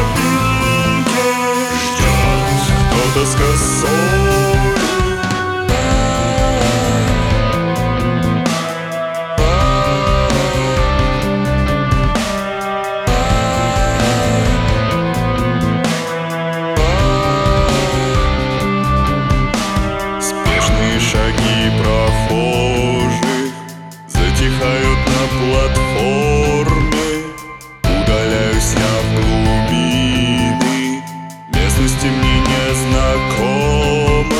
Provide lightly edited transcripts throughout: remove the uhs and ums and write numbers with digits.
тропинке ждет кто-то с косой. Шаги прохожих затихают на платформе. Удаляюсь я в глубины местности мне незнакомой.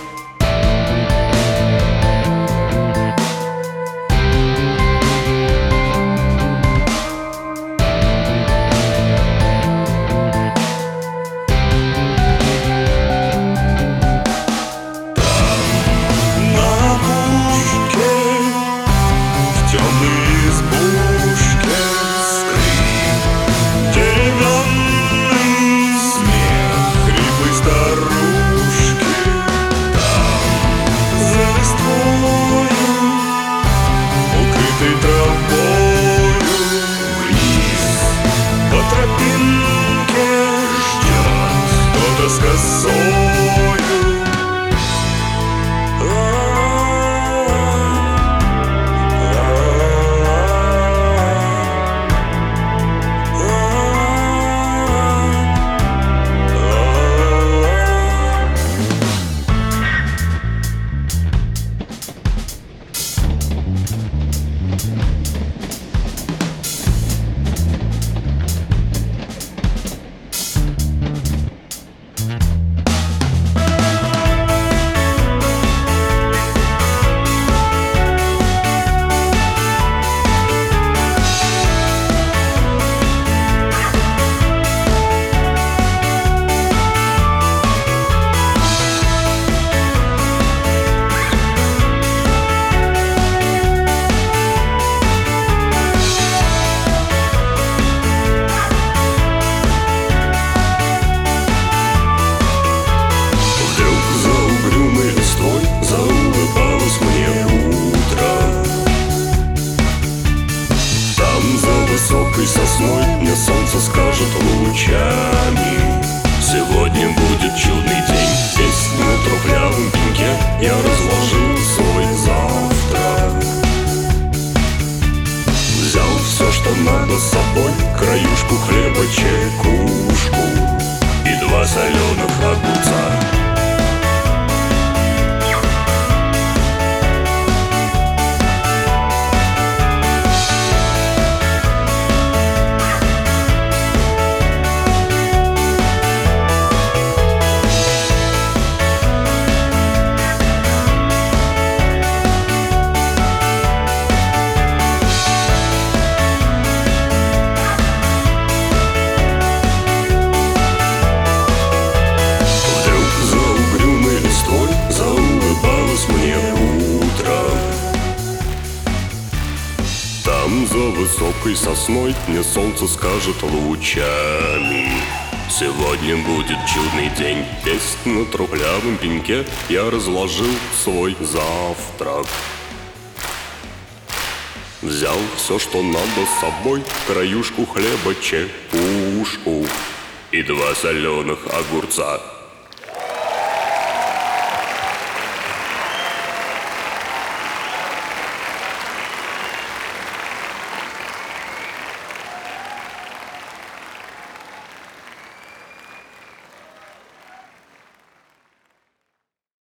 С косою. Высокой сосной мне солнце скажет лучами: сегодня будет чудный день. Здесь на трухлявом пеньке я разложил свой завтрак. Взял все, что надо с собой: краюшку хлеба, чекушку и 2 соленых огурца. За высокой сосной мне солнце скажет лучами: сегодня будет чудный день. Здесь на трухлявом пеньке я разложил свой завтрак. Взял все, что надо с собой: краюшку хлеба, чекушку и 2 соленых огурца.